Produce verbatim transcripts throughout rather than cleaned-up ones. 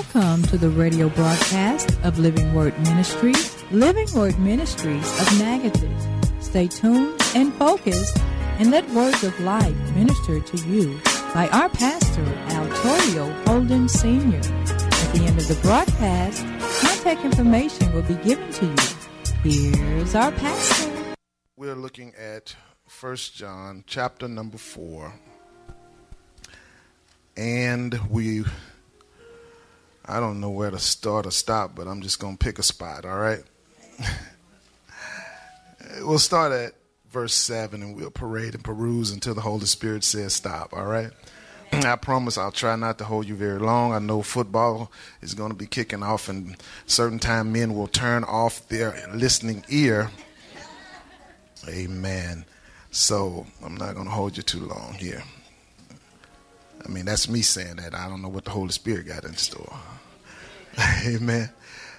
Welcome to the radio broadcast of Living Word Ministries, Living Word Ministries of Natchitoches. Stay tuned and focused and let words of life minister to you by our pastor, Altorio Holden Senior At the end of the broadcast, contact information will be given to you. Here's our pastor. We're looking at First John chapter number four. And we... I don't know where to start or stop, but I'm just going to pick a spot, all right? We'll start at verse seven, and we'll parade and peruse until the Holy Spirit says stop, all right? I promise I'll try not to hold you very long. I know football is going to be kicking off, and certain time men will turn off their listening ear. Amen. So I'm not going to hold you too long here. I mean, that's me saying that. I don't know what the Holy Spirit got in store. Amen.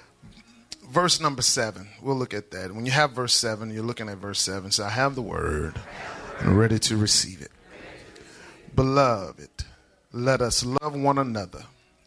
Verse number seven. We'll look at that. When you have verse seven, you're looking at verse seven. So I have the word and ready to receive it. Beloved, let us love one another,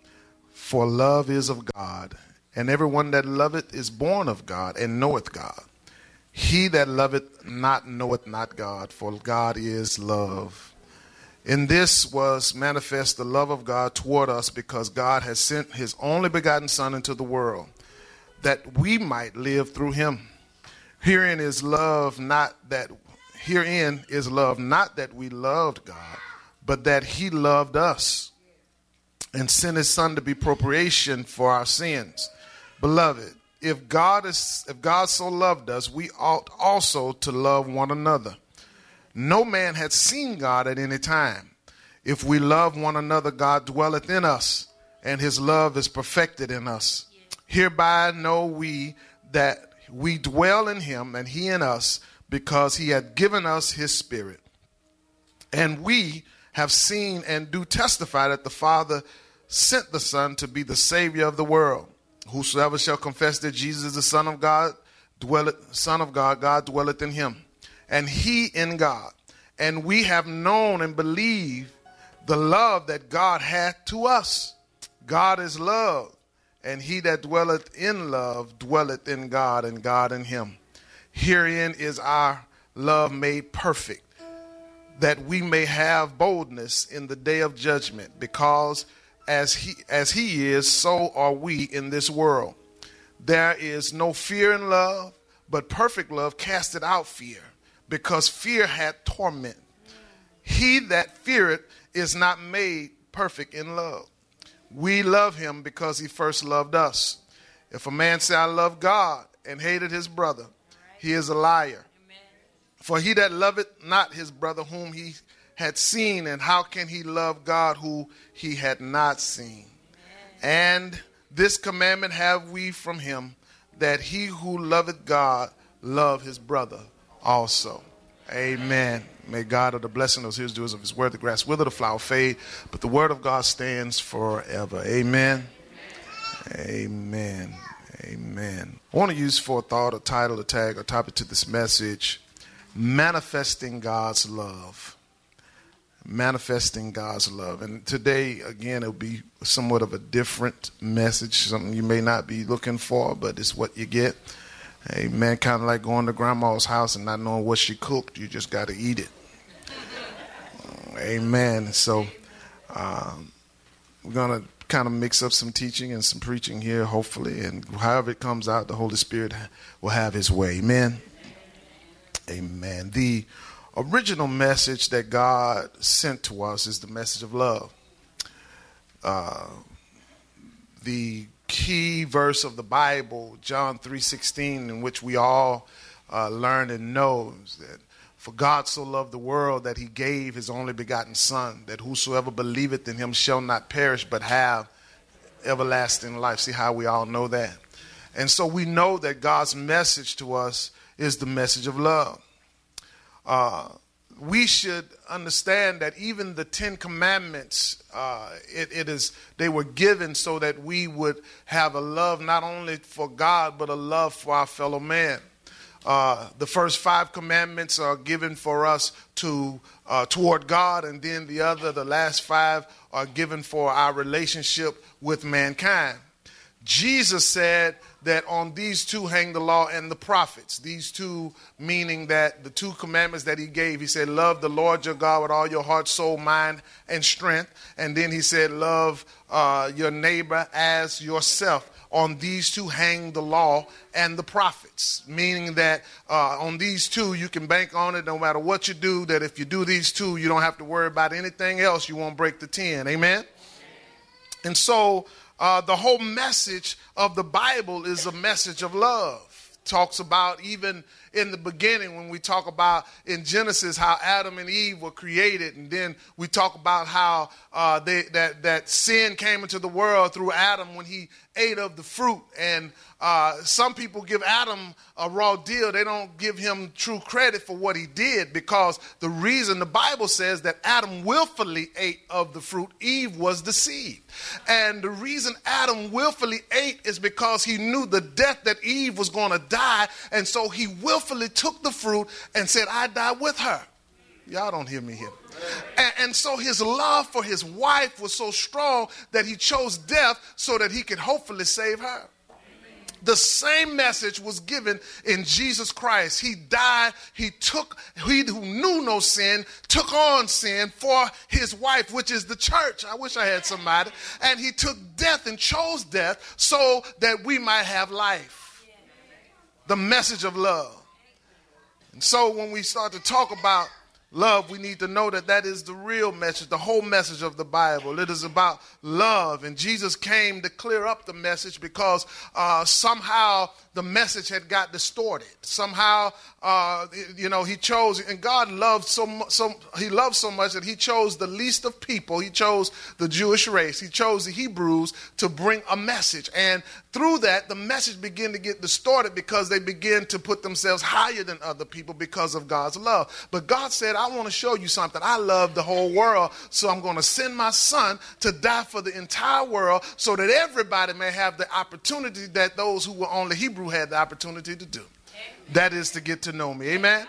for love is of God, and everyone that loveth is born of God and knoweth God. He that loveth not knoweth not God, for God is love. In this was manifest the love of God toward us, because God has sent his only begotten Son into the world, that we might live through him. Herein is love, not that herein is love, not that we loved God, but that he loved us and sent his Son to be propitiation for our sins. Beloved, if God is if God so loved us, we ought also to love one another. No man hath seen God at any time. If we love one another, God dwelleth in us, and his love is perfected in us. Hereby know we that we dwell in him, and he in us, because he hath given us his Spirit. And we have seen and do testify that the Father sent the Son to be the Savior of the world. Whosoever shall confess that Jesus is the Son of God, dwelleth, Son of God, God dwelleth in him, and he in God. And we have known and believed the love that God hath to us. God is love, and he that dwelleth in love dwelleth in God, and God in him. Herein is our love made perfect, that we may have boldness in the day of judgment, because as he as he is, so are we in this world. There is no fear in love, but perfect love casteth out fear, because fear hath torment. He that feareth is not made perfect in love. We love him because he first loved us. If a man say, I love God, and hated his brother, he is a liar. For he that loveth not his brother whom he had seen, and how can he love God who he had not seen? And this commandment have we from him, that he who loveth God love his brother also. Amen. May God of the blessing of his doers of his word, the grass wither, the flower fade, but the word of God stands forever. Amen. Amen. Amen. I want to use for a thought, a title, a tag, a topic to this message: manifesting God's love. Manifesting God's love. And today, again, it'll be somewhat of a different message, something you may not be looking for, but it's what you get. Amen. Kind of like going to grandma's house and not knowing what she cooked. You just got to eat it. Amen. So um, we're going to kind of mix up some teaching and some preaching here, hopefully. And however it comes out, the Holy Spirit will have his way. Amen. Amen. The original message that God sent to us is the message of love. Uh, the key verse of the Bible, John three sixteen, in which we all uh, learn and know that for God so loved the world that he gave his only begotten Son, that whosoever believeth in him shall not perish but have everlasting life. See how we all know that? And so we know that God's message to us is the message of love. Uh, we should understand that even the Ten Commandments, uh, it, it is they were given so that we would have a love not only for God, but a love for our fellow man. uh, the first five commandments are given for us to uh, toward God, and then the other, the last five, are given for our relationship with mankind. Jesus said that on these two hang the law and the prophets. These two meaning that the two commandments that he gave, he said, love the Lord your God with all your heart, soul, mind, and strength. And then he said, love uh, your neighbor as yourself. On these two hang the law and the prophets, meaning that uh, on these two you can bank on it no matter what you do, that if you do these two, you don't have to worry about anything else. You won't break the ten. Amen? And so uh, the whole message of the Bible is a message of love. Talks about even in the beginning when we talk about in Genesis how Adam and Eve were created, and then we talk about how uh, they, that, that sin came into the world through Adam when he ate of the fruit. And uh, some people give Adam a raw deal. They don't give him true credit for what he did, because the reason the Bible says that Adam willfully ate of the fruit, Eve was deceived. And the reason Adam willfully ate is because he knew the death that Eve was going to die, and so he willfully took the fruit and said, I die with her. Y'all don't hear me here. And, and so his love for his wife was so strong that he chose death so that he could hopefully save her. The same message was given in Jesus Christ. He died, he took, he who knew no sin, took on sin for his wife, which is the church. I wish I had somebody. And he took death and chose death so that we might have life. The message of love. And so when we start to talk about love, we need to know that that is the real message, the whole message of the Bible. It is about love. And Jesus came to clear up the message because uh, somehow the message had got distorted. Somehow, uh, you know, he chose, and God loved so much, so, he loved so much that he chose the least of people. He chose the Jewish race. He chose the Hebrews to bring a message. And through that, the message began to get distorted because they began to put themselves higher than other people because of God's love. But God said, I want to show you something. I love the whole world, so I'm going to send my son to die for the entire world so that everybody may have the opportunity that those who were only Hebrew had the opportunity to do. Amen. That is to get to know me. Amen? Amen.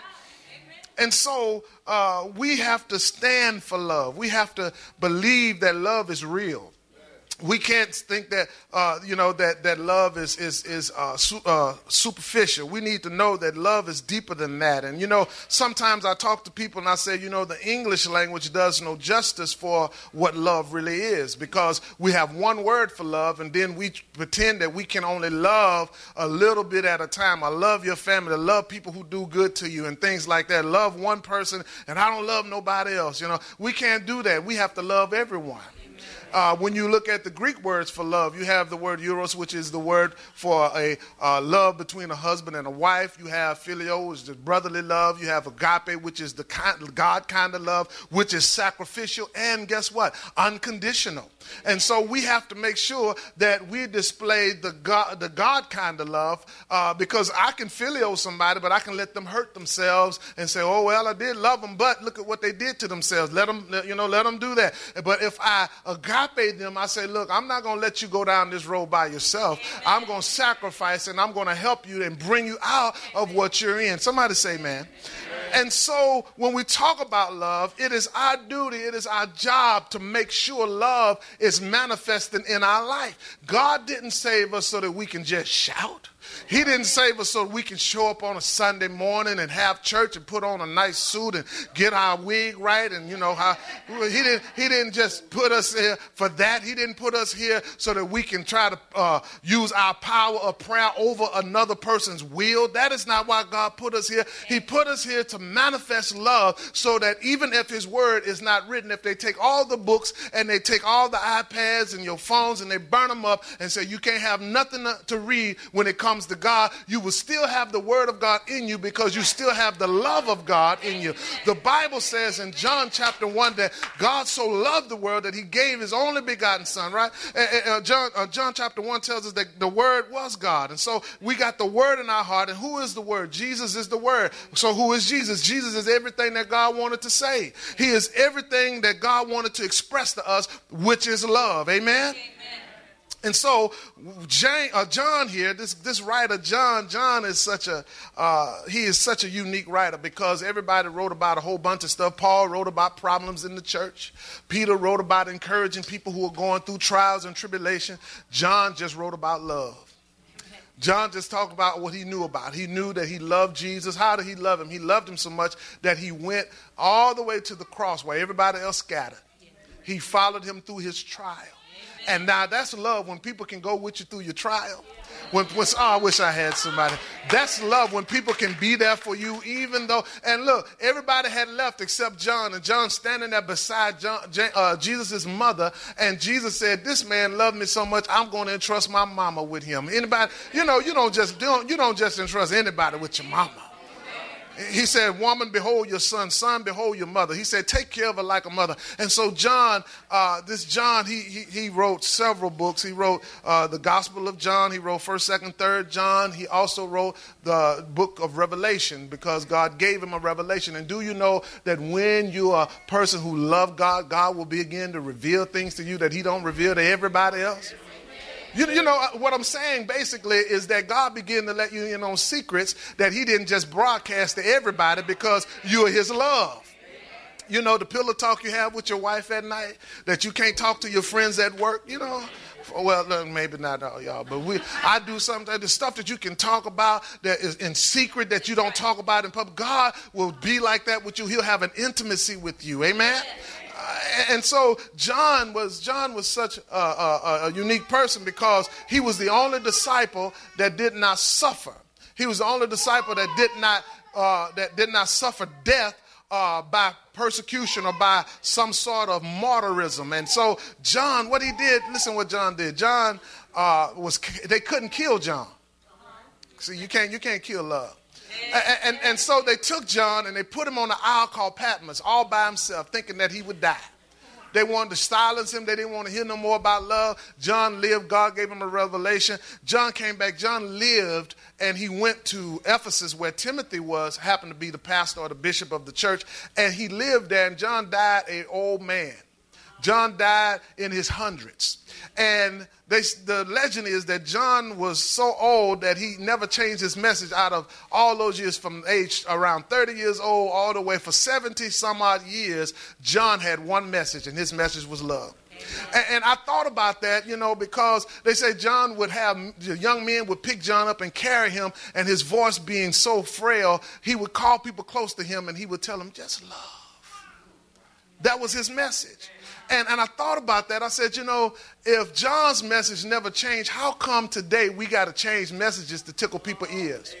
And so uh, we have to stand for love. We have to believe that love is real. We can't think that, uh, you know, that, that love is, is, is uh, su- uh, superficial. We need to know that love is deeper than that. And, you know, sometimes I talk to people and I say, you know, the English language does no justice for what love really is, because we have one word for love and then we pretend that we can only love a little bit at a time. I love your family. I love people who do good to you and things like that. Love one person and I don't love nobody else. You know, we can't do that. We have to love everyone. Uh, when you look at the Greek words for love, you have the word eros, which is the word for a uh, love between a husband and a wife. You have phileo, which is the brotherly love. You have agape, which is the kind, God kind of love, which is sacrificial. And guess what? Unconditional. And so we have to make sure that we display the God, the God kind of love, uh, because I can phileo somebody, but I can let them hurt themselves and say, oh, well, I did love them, but look at what they did to themselves. Let them, you know, let them do that. But if I agape them, I say, look, I'm not going to let you go down this road by yourself. I'm going to sacrifice and I'm going to help you and bring you out of what you're in. Somebody say, man. And so when we talk about love, it is our duty, it is our job to make sure love is manifesting in our life. God didn't save us so that we can just shout. He didn't save us so we can show up on a Sunday morning and have church and put on a nice suit and get our wig right. And, you know, how he didn't, he didn't just put us here for that. He didn't put us here so that we can try to uh, use our power of prayer over another person's will. That is not why God put us here. He put us here to manifest love so that even if his word is not written, if they take all the books and they take all the iPads and your phones and they burn them up and say you can't have nothing to read when it comes to God, you will still have the word of God in you because you still have the love of God in you. The Bible says in John chapter one that God so loved the world that he gave his only begotten son, right? Uh, uh, John, uh, John chapter one tells us that the word was God. And so we got the word in our heart. And who is the word? Jesus is the word. So who is Jesus? Jesus is everything that God wanted to say. He is everything that God wanted to express to us, which is love. Amen? Amen. And so Jane, uh, John here, this, this writer, John, John is such a, uh, he is such a unique writer because everybody wrote about a whole bunch of stuff. Paul wrote about problems in the church. Peter wrote about encouraging people who are going through trials and tribulation. John just wrote about love. John just talked about what he knew about. He knew that he loved Jesus. How did he love him? He loved him so much that he went all the way to the cross where everybody else scattered. He followed him through his trial. And now that's love when people can go with you through your trial. When, when, oh, I wish I had somebody. That's love when people can be there for you even though, and look, everybody had left except John. And John standing there beside John, uh, Jesus' mother. And Jesus said, this man loved me so much, I'm going to entrust my mama with him. Anybody, you know, you don't just, don't, you don't just entrust anybody with your mama. He said, woman, behold your son. Son, behold your mother. He said, take care of her like a mother. And so John, uh, this John, he, he he wrote several books. He wrote uh, the Gospel of John. He wrote first, second, third John. He also wrote the book of Revelation because God gave him a revelation. And do you know that when you are a person who loves God, God will begin to reveal things to you that he don't reveal to everybody else? You, you know, what I'm saying basically is that God began to let you in on secrets that he didn't just broadcast to everybody because you are his love. You know, the pillow talk you have with your wife at night that you can't talk to your friends at work, you know. Well, maybe not all y'all, but we, I do something, the stuff that you can talk about that is in secret that you don't talk about in public. God will be like that with you. He'll have an intimacy with you. Amen. And so John was John was such a, a, a unique person because he was the only disciple that did not suffer. He was the only disciple that did not uh, that did not suffer death uh, by persecution or by some sort of martyrism. And so John, what he did, listen what John did. John uh, was they couldn't kill John. See, you can't you can't kill love. And, and, and so they took John and they put him on an isle called Patmos all by himself, thinking that he would die. They wanted to silence him. They didn't want to hear no more about love. John lived. God gave him a revelation. John came back. John lived, and he went to Ephesus where Timothy was, happened to be the pastor or the bishop of the church. And he lived there, and John died an old man. John died in his hundreds. And they, the legend is that John was so old that he never changed his message out of all those years from age around thirty years old all the way for seventy some odd years. John had one message, and his message was love. And, and I thought about that, you know, because they say John would have, young men would pick John up and carry him, and his voice being so frail, he would call people close to him and he would tell them, just love. That was his message. And, and I thought about that. I said, you know, if John's message never changed, how come today we got to change messages to tickle people's ears?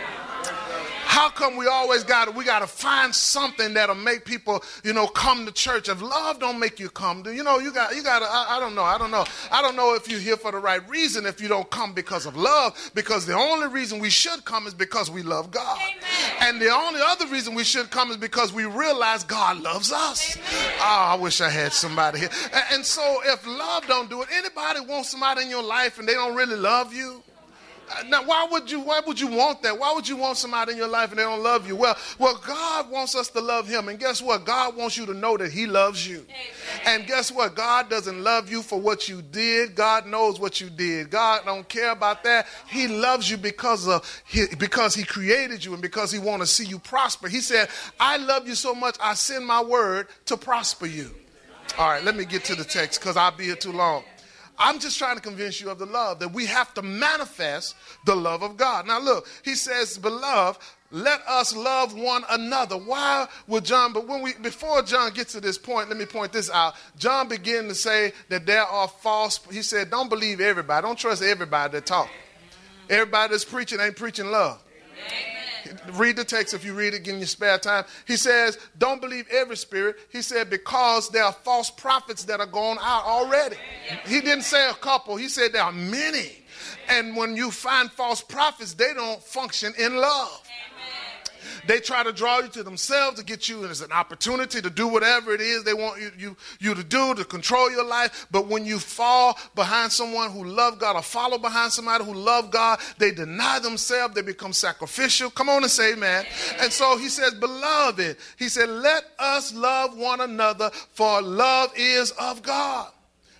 How come we always got to, we got to find something that'll make people, you know, come to church? If love don't make you come, you know, you got, you got to, I, I don't know, I don't know. I don't know if you're here for the right reason if you don't come because of love, because the only reason we should come is because we love God. Amen. And the only other reason we should come is because we realize God loves us. Oh, I wish I had somebody here. And, and so if love don't do it, anybody want somebody in your life and they don't really love you? Now, why would you why would you want that? Why would you want somebody in your life and they don't love you? Well, well, God wants us to love him. And guess what? God wants you to know that he loves you. Amen. And guess what? God doesn't love you for what you did. God knows what you did. God don't care about that. He loves you because of he, because he created you and because he wants to see you prosper. He said, I love you so much, I send my word to prosper you. All right, let me get to the text because I'll be here too long. I'm just trying to convince you of the love, that we have to manifest the love of God. Now look, he says, beloved, let us love one another. Why would John, but when we, before John gets to this point, let me point this out. John began to say that there are false, he said, don't believe everybody. Don't trust everybody that talk. Everybody that's preaching ain't preaching love. Amen. Read the text if you read it in your spare time. He says, don't believe every spirit. He said, because there are false prophets that are going out already. He didn't say a couple. He said there are many. And when you find false prophets, they don't function in love. They try to draw you to themselves to get you as an opportunity to do whatever it is they want you, you, you to do to control your life. But when you fall behind someone who loves God or follow behind somebody who loves God, they deny themselves. They become sacrificial. Come on and say amen. And so he says, beloved, he said, let us love one another, for love is of God.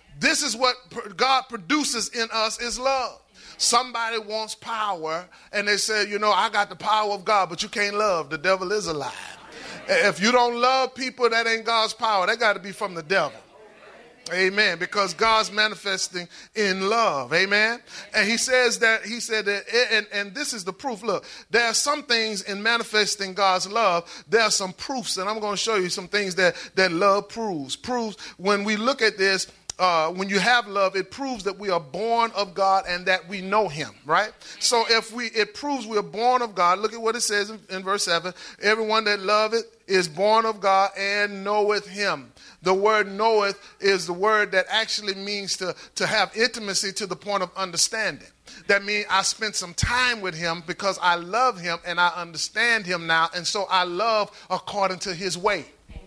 This is what God produces in us is love. Somebody wants power and they say, you know, I got the power of God, but you can't love. The devil is a lie. If you don't love people, that ain't God's power. That got to be from the devil. Amen. Because God's manifesting in love. Amen. And he says that, he said that, and, and this is the proof. Look, there are some things in manifesting God's love. There are some proofs, and I'm going to show you some things that, that love proves. Proves when we look at this. Uh, when you have love, it proves that we are born of God and that we know him, right? So if we, it proves we are born of God. Look at what it says in, in verse seven. Everyone that loveth is born of God and knoweth him. The word knoweth is the word that actually means to, to have intimacy to the point of understanding. That means I spent some time with him because I love him and I understand him now. And so I love according to his way.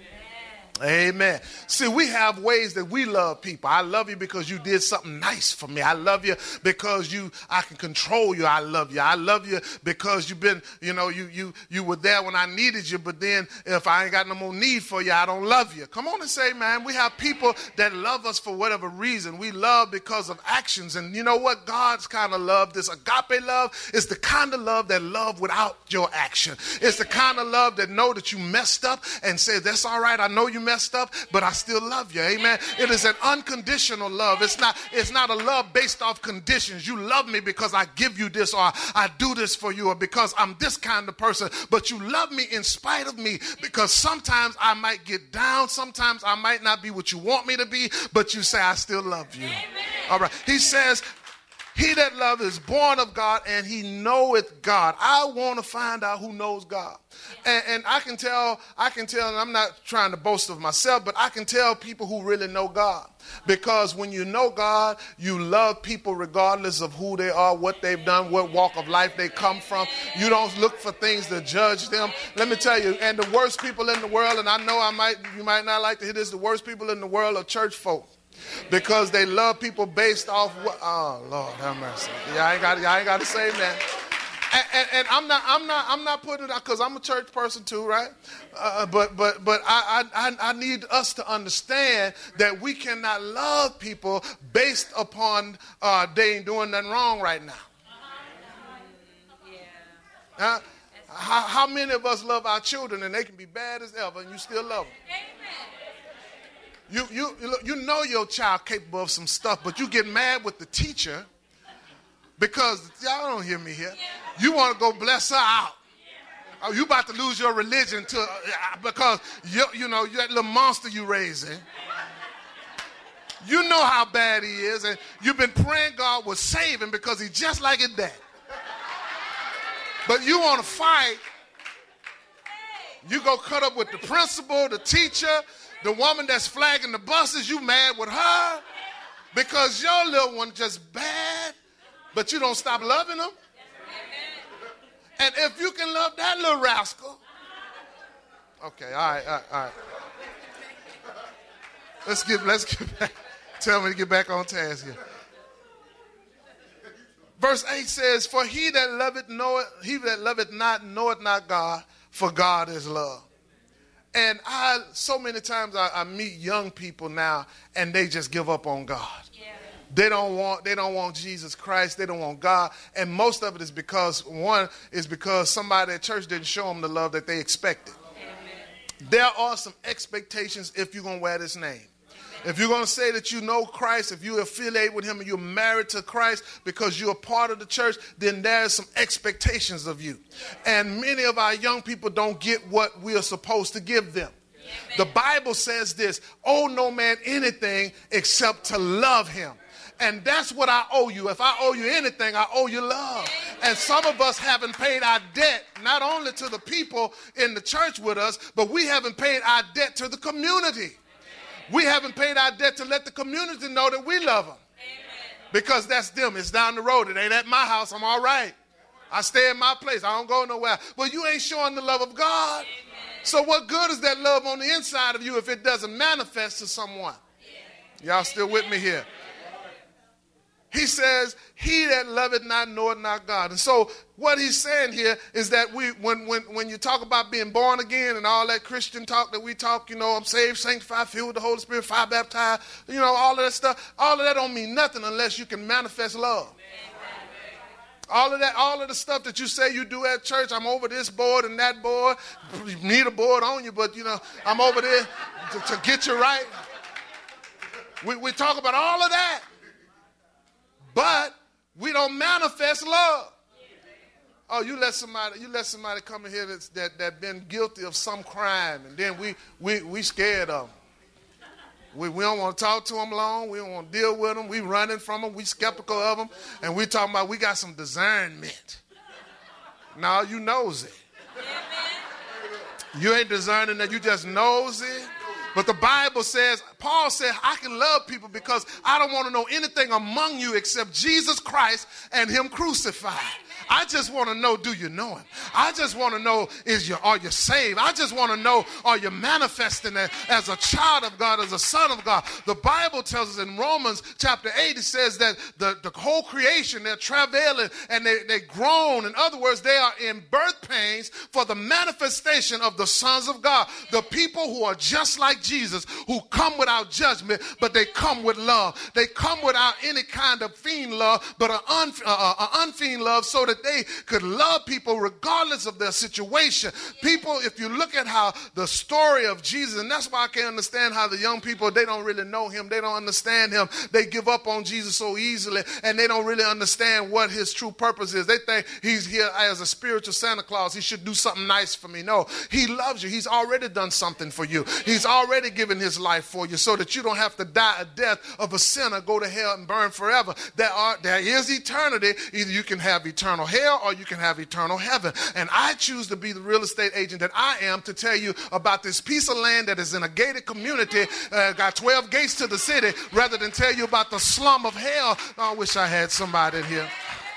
Amen. See, we have ways that we love people. I love you because you did something nice for me. I love you because you, I can control you. I love you. I love you because you've been, you know, you you you were there when I needed you. But then if I ain't got no more need for you, I don't love you. Come on and say, man, we have people that love us for whatever reason. We love because of actions. And you know what? God's kind of love, this agape love, is the kind of love that love without your action. It's the kind of love that know that you messed up and say, that's all right. I know you messed up, but I still love you. Amen. It is an unconditional love. It's not, it's not a love based off conditions. You love me because I give you this, or I do this for you, or because I'm this kind of person, but you love me in spite of me, because sometimes I might get down. Sometimes I might not be what you want me to be, but you say, I still love you. Amen. All right. He says, he that loveth is born of God and he knoweth God. I want to find out who knows God. And, and I can tell, I can tell, and I'm not trying to boast of myself, but I can tell people who really know God. Because when you know God, you love people regardless of who they are, what they've done, what walk of life they come from. You don't look for things to judge them. Let me tell you, and the worst people in the world, and I know I might, you might not like to hear this, the worst people in the world are church folk. Because they love people based off what, oh Lord have mercy. Yeah, I ain't got, I ain't got to say that. And, and, and I'm not, I'm not, I'm not putting it out because I'm a church person too, right? Uh, but, but, but I, I, I need us to understand that we cannot love people based upon uh, they ain't doing nothing wrong right now. Uh, how, how many of us love our children and they can be bad as ever and you still love them? You, you, you know your child capable of some stuff, but you get mad with the teacher because, y'all don't hear me here, you want to go bless her out. Oh, you about to lose your religion to, uh, because, you, you know, that little monster you raising. You know how bad he is, and you've been praying God will save him because he's just like his dad. But you want to fight. You go cut up with the principal, the teacher, the woman that's flagging the buses. You mad with her because your little one just bad, but you don't stop loving them. And if you can love that little rascal, okay, all right, all right, all right. Let's get, let's get back. Tell me to get back on task here. Verse eight says, "For he that loveth knoweth, he that loveth not knoweth not God, for God is love." And I, so many times I, I meet young people now, and they just give up on God. Yeah. They don't want, they don't want Jesus Christ. They don't want God. And most of it is because, one, is because somebody at church didn't show them the love that they expected. Amen. There are some expectations if you're going to wear this name. If you're going to say that you know Christ, if you affiliate with him and you're married to Christ because you're a part of the church, then there's some expectations of you. And many of our young people don't get what we are supposed to give them. Amen. The Bible says this, owe no man anything except to love him. And that's what I owe you. If I owe you anything, I owe you love. And some of us haven't paid our debt, not only to the people in the church with us, but we haven't paid our debt to the community. We haven't paid our debt to let the community know that we love them. Amen. Because that's them. It's down the road. It ain't at my house. I'm all right. I stay in my place. I don't go nowhere. Well, you ain't showing the love of God. Amen. So what good is that love on the inside of you if it doesn't manifest to someone? Yeah. Y'all still with me here? He says, he that loveth not knoweth not God. And so what he's saying here is that we, when, when, when you talk about being born again and all that Christian talk that we talk, you know, I'm saved, sanctified, filled with the Holy Spirit, fire baptized, you know, all of that stuff, all of that don't mean nothing unless you can manifest love. All of that, all of the stuff that you say you do at church, I'm over this board and that board, you need a board on you, but, you know, I'm over there to, to get you right. We, we talk about all of that. But we don't manifest love. Oh, you let somebody, you let somebody come in here that's, that that been guilty of some crime, and then we we we scared of them. We we don't want to talk to them long. We don't want to deal with them. We running from them. We skeptical of them, and we talking about we got some discernment. No, you nosy. You ain't discerning that. You just nosy. But the Bible says, Paul said, I can love people because I don't want to know anything among you except Jesus Christ and him crucified. I just want to know, do you know him? I just want to know, is you, are you saved? I just want to know, are you manifesting as, as a child of God, as a son of God? The Bible tells us in Romans chapter eight, it says that the, the whole creation, they're travailing and they, they groan. In other words, they are in birth pains for the manifestation of the sons of God. The people who are just like Jesus, who come without judgment, but they come with love. They come without any kind of fiend love, but an un, uh, uh, unfiend love, so that they could love people regardless of their situation. People, if you look at how the story of Jesus, and that's why I can't understand how the young people, they don't really know him. They don't understand him. They give up on Jesus so easily, and they don't really understand what his true purpose is. They think he's here as a spiritual Santa Claus. He should do something nice for me. No, he loves you. He's already done something for you. He's already given his life for you so that you don't have to die a death of a sinner, go to hell and burn forever. There are, there is eternity. Either you can have eternal hell or you can have eternal heaven. And I choose to be the real estate agent that I am to tell you about this piece of land that is in a gated community, uh, got twelve gates to the city, rather than tell you about the slum of hell. Oh, I wish I had somebody in here.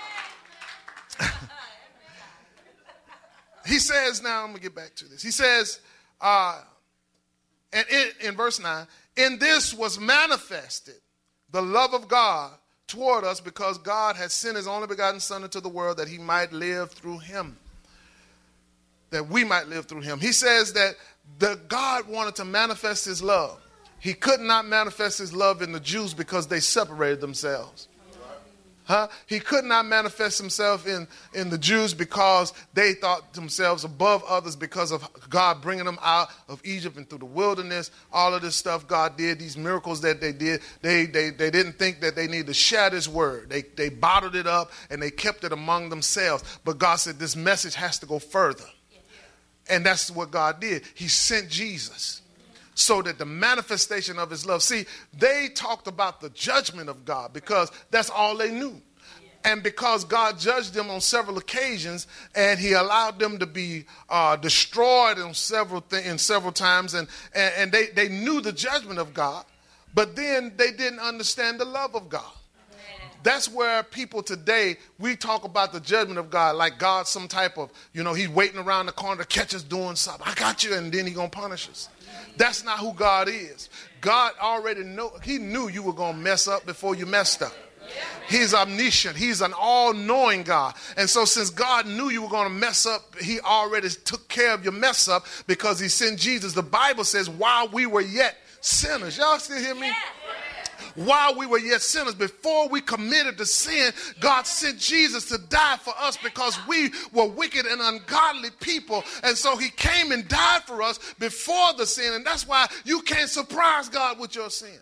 He says, now I'm going to get back to this. He says, uh, and in, in verse nine, in this was manifested the love of God toward us, because God had sent his only begotten Son into the world that he might live through him, that we might live through him. He says that the God wanted to manifest his love. He could not manifest his love in the Jews because they separated themselves. Huh? He could not manifest himself in, in the Jews because they thought themselves above others because of God bringing them out of Egypt and through the wilderness. All of this stuff God did, these miracles that they did, they, they, they didn't think that they needed to share this word. They, they bottled it up and they kept it among themselves. But God said this message has to go further. And that's what God did. He sent Jesus so that the manifestation of his love. See, they talked about the judgment of God because that's all they knew. And because God judged them on several occasions, and he allowed them to be uh, destroyed in several th- in several times, and, and, and they, they knew the judgment of God, but then they didn't understand the love of God. That's where people today, we talk about the judgment of God like God some type of, you know, he's waiting around the corner to catch us doing something. I got you, and then he's going to punish us. That's not who God is. God already know. He knew you were going to mess up before you messed up. He's omniscient. He's an all-knowing God. And so since God knew you were going to mess up, he already took care of your mess up because he sent Jesus. The Bible says while we were yet sinners. Y'all still hear me? While we were yet sinners, before we committed to sin, God sent Jesus to die for us because we were wicked and ungodly people. And so he came and died for us before the sin. And that's why you can't surprise God with your sin.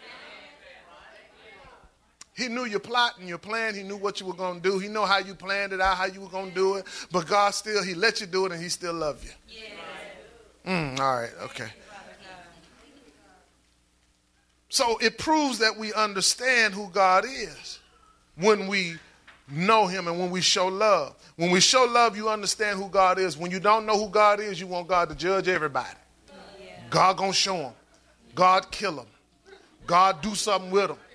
He knew your plot and your plan. He knew what you were going to do. He knew how you planned it out, how you were going to do it. But God still, he let you do it and he still loved you. Mm, all right, okay. So it proves that we understand who God is when we know him and when we show love. When we show love, you understand who God is. When you don't know who God is, you want God to judge everybody. Yeah. God gonna show him. God kill him. God do something with him.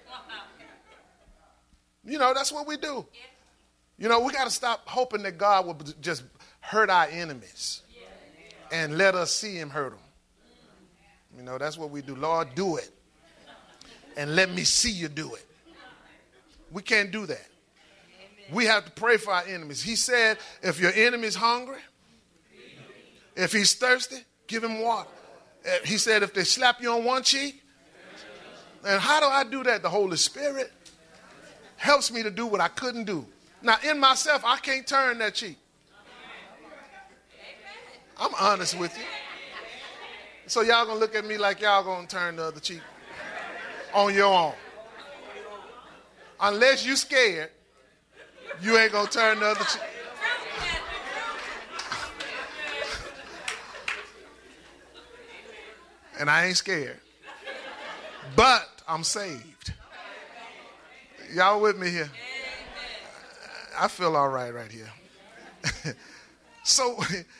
You know, that's what we do. You know, we got to stop hoping that God will just hurt our enemies and let us see him hurt them. You know, that's what we do. Lord, do it. And let me see you do it. We can't do that. We have to pray for our enemies. He said, if your enemy is hungry, if he's thirsty, give him water. He said, if they slap you on one cheek, and how do I do that? The Holy Spirit helps me to do what I couldn't do. Now, in myself, I can't turn that cheek. I'm honest with you. So y'all gonna look at me like y'all gonna turn the other cheek on your own. Unless you scared, you ain't gonna turn the other cheek. And I ain't scared. But I'm saved. Y'all with me here? I feel all right right here. So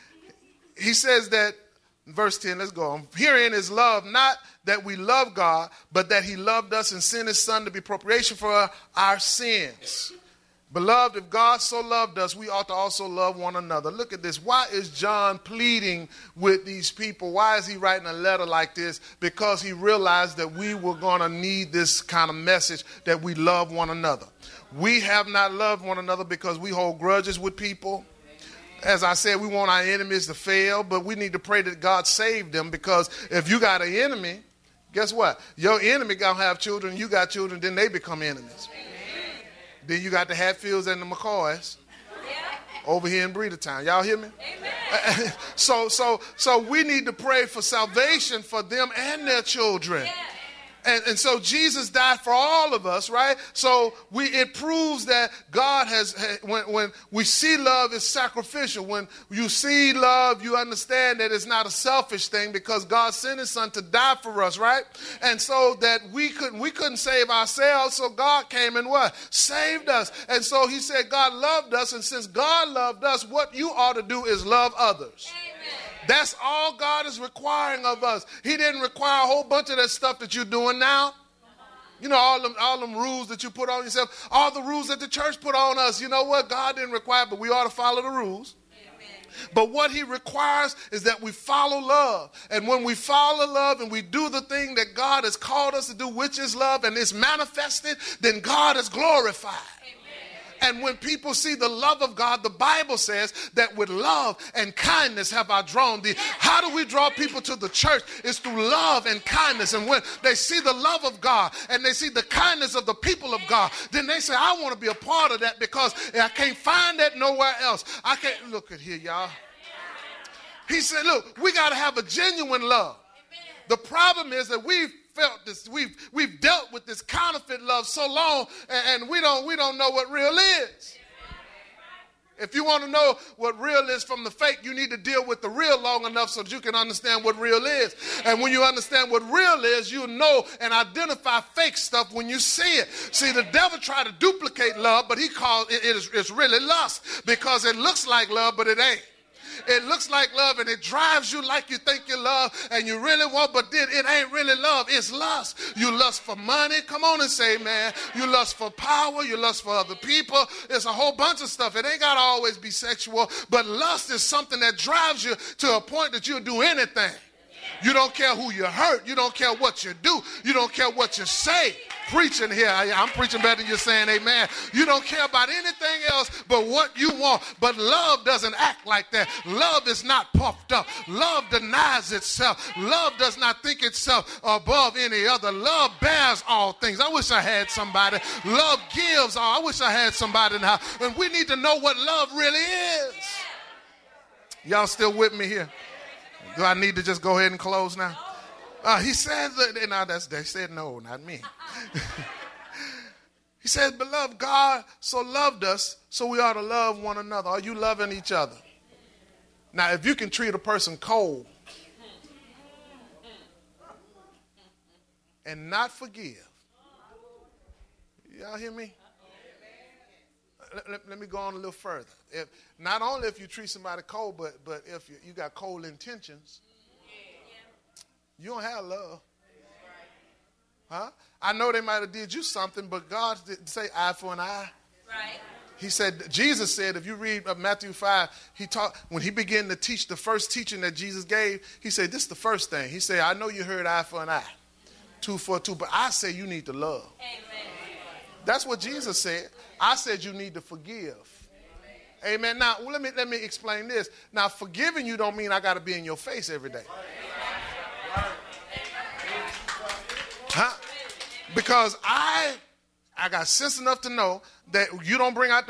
he says that, verse ten, let's go on. Herein is love, not that we love God, but that he loved us and sent his son to be propitiation for our sins. Beloved, if God so loved us, we ought to also love one another. Look at this. Why is John pleading with these people? Why is he writing a letter like this? Because he realized that we were going to need this kind of message, that we love one another. We have not loved one another because we hold grudges with people. As I said, we want our enemies to fail, but we need to pray that God save them, because if you got an enemy, guess what? Your enemy going to have children, you got children, then they become enemies. Then you got the Hatfields and the McCoys over here in Breedertown. Y'all hear me? Amen. so, so, so we need to pray for salvation for them and their children. Yeah. And, and so Jesus died for all of us, right? So we it proves that God has, when, when we see love is sacrificial. When you see love, you understand that it's not a selfish thing, because God sent his son to die for us, right? And so that we couldn't, we couldn't save ourselves, so God came and what? Saved us. And so he said God loved us, and since God loved us, what you ought to do is love others. Amen. That's all God is requiring of us. He didn't require a whole bunch of that stuff that you're doing now. You know, all them, all them rules that you put on yourself, all the rules that the church put on us. You know what? God didn't require, but we ought to follow the rules. Amen. But what he requires is that we follow love. And when we follow love and we do the thing that God has called us to do, which is love, and it's manifested, then God is glorified. And when people see the love of God, the Bible says that with love and kindness have I drawn thee. How do we draw people to the church? It's through love and kindness. And when they see the love of God and they see the kindness of the people of God, then they say, I want to be a part of that, because I can't find that nowhere else. I can't. Look at here, y'all. He said, look, we got to have a genuine love. The problem is that we've felt this, we've we've dealt with this counterfeit love so long, and, and we don't we don't know what real is. If you want to know what real is from the fake, you need to deal with the real long enough so that you can understand what real is. And when you understand what real is, you know and identify fake stuff when you see it. See, the devil tried to duplicate love, but he calls it, it is, it's really lust, because it looks like love, but it ain't. It looks like love, and it drives you like you think you love and you really want, but then it ain't really love. It's lust. You lust for money. Come on and say, man. You lust for power. You lust for other people. It's a whole bunch of stuff. It ain't got to always be sexual, but lust is something that drives you to a point that you'll do anything. You don't care who you hurt. You don't care what you do. You don't care what you say. Preaching here. I'm preaching better than you're saying amen. You don't care about anything else but what you want. But love doesn't act like that. Love is not puffed up. Love denies itself. Love does not think itself above any other. Love bears all things. I wish I had somebody. Love gives all. I wish I had somebody now. And we need to know what love really is. Y'all still with me here? Do I need to just go ahead and close now? Uh, he says, that, now that's, they said no, not me. He says, beloved, God so loved us, so we ought to love one another. Are you loving each other? Now, if you can treat a person cold and not forgive, y'all hear me? Let, let, let me go on a little further. If, not only if you treat somebody cold, but, but if you, you got cold intentions, you don't have love. Huh? I know they might have did you something, but God didn't say eye for an eye. Right. He said, Jesus said, if you read Matthew five, he taught, when he began to teach the first teaching that Jesus gave, he said, this is the first thing. He said, I know you heard eye for an eye, two for two, but I say you need to love. Amen. That's what Jesus said. I said you need to forgive. Amen. Now, let me let me explain this. Now, forgiving you don't mean I got to be in your face every day. Huh? Because I I got sense enough to know that you don't bring out the